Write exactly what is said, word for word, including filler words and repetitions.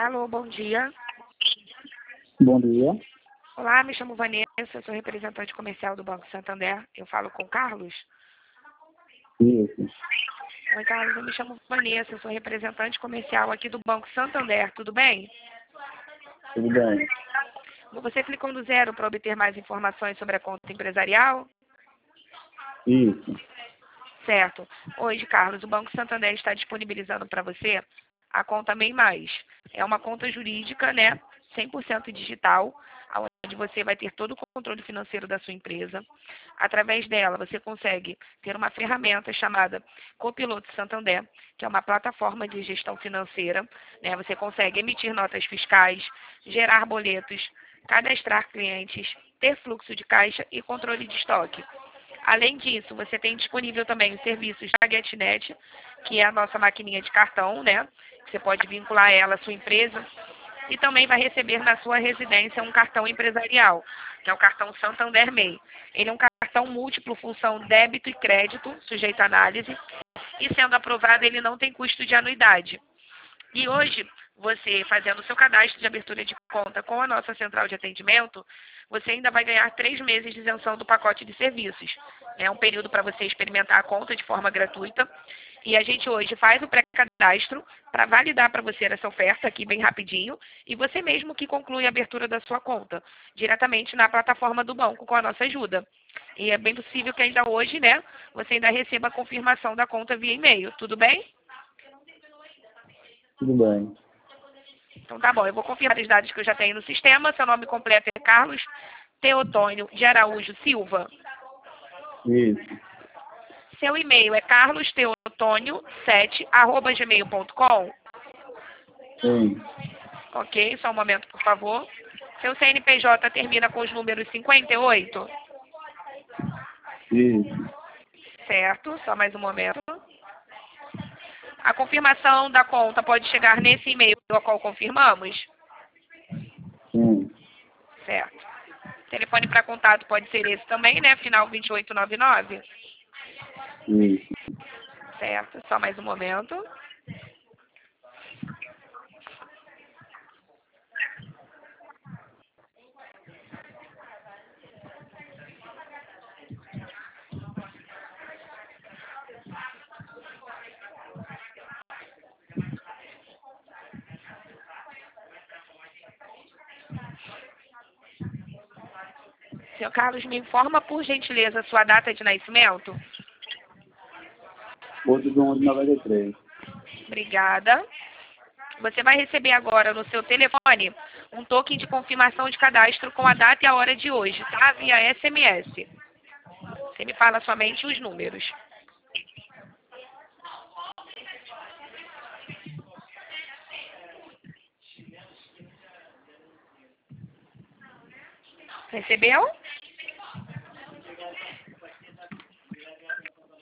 Alô, bom dia. Bom dia. Olá, me chamo Vanessa, sou representante comercial do Banco Santander. Eu falo com o Carlos? Isso. Oi, Carlos, eu me chamo Vanessa, sou representante comercial aqui do Banco Santander, tudo bem? Tudo bem. Você clicou no zero para obter mais informações sobre a conta empresarial? Isso. Certo. Hoje, Carlos, o Banco Santander está disponibilizando para você a conta MEI Mais. É uma conta jurídica, né, cem por cento digital, onde você vai ter todo o controle financeiro da sua empresa. Através dela, você consegue ter uma ferramenta chamada Copiloto Santander, que é uma plataforma de gestão financeira, né? Você consegue emitir notas fiscais, gerar boletos, cadastrar clientes, ter fluxo de caixa e controle de estoque. Além disso, você tem disponível também os serviços da GetNet, que é a nossa maquininha de cartão, né? Você pode vincular ela à sua empresa e também vai receber na sua residência um cartão empresarial, que é o cartão Santander MEI. Ele é um cartão múltiplo, função débito e crédito, sujeito à análise, e sendo aprovado ele não tem custo de anuidade. E hoje, você fazendo o seu cadastro de abertura de conta com a nossa central de atendimento, você ainda vai ganhar três meses de isenção do pacote de serviços. É um período para você experimentar a conta de forma gratuita. E a gente hoje faz o pré-cadastro para validar para você essa oferta aqui bem rapidinho. E você mesmo que conclui a abertura da sua conta, diretamente na plataforma do banco com a nossa ajuda. E é bem possível que ainda hoje, né, você ainda receba a confirmação da conta via e-mail. Tudo bem? Tudo bem. Então tá bom, eu vou confirmar os dados que eu já tenho no sistema. Seu nome completo é Carlos Teotônio de Araújo Silva. Isso. Seu e-mail é carlosteotônio sete arroba gmail ponto com. Sim. Ok, só um momento, por favor. Seu C N P J termina com os números cinquenta e oito. Isso. Certo, só mais um momento. A confirmação da conta pode chegar nesse e-mail ao qual confirmamos? Sim. Certo. Telefone para contato pode ser esse também, né? Final vinte e oito noventa e nove. Isso. Certo, só mais um momento. Senhor Carlos, me informa, por gentileza, sua data de nascimento? oito de onze de noventa e três. Obrigada. Você vai receber agora no seu telefone um token de confirmação de cadastro com a data e a hora de hoje, tá? Via S M S. Você me fala somente os números. Recebeu?